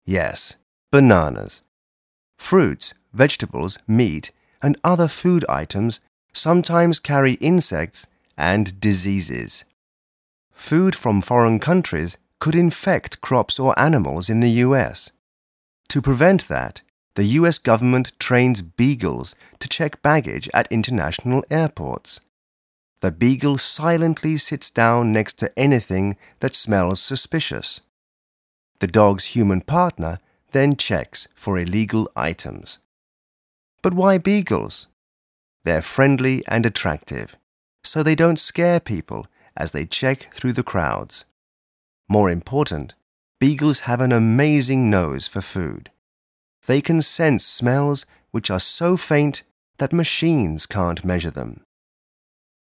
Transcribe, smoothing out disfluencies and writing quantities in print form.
Yes, bananas. Fruits, vegetables, meat, and other food items sometimes carry insects and diseases. Food from foreign countries could infect crops or animals in the US. To prevent that, the US government trains beagles to check baggage at international airports. The beagle silently sits down next to anything that smells suspicious. The dog's human partner then checks for illegal items. But why beagles? They're friendly and attractive, so they don't scare people as they check through the crowds. More important, beagles have an amazing nose for food. They can sense smells which are so faint that machines can't measure them.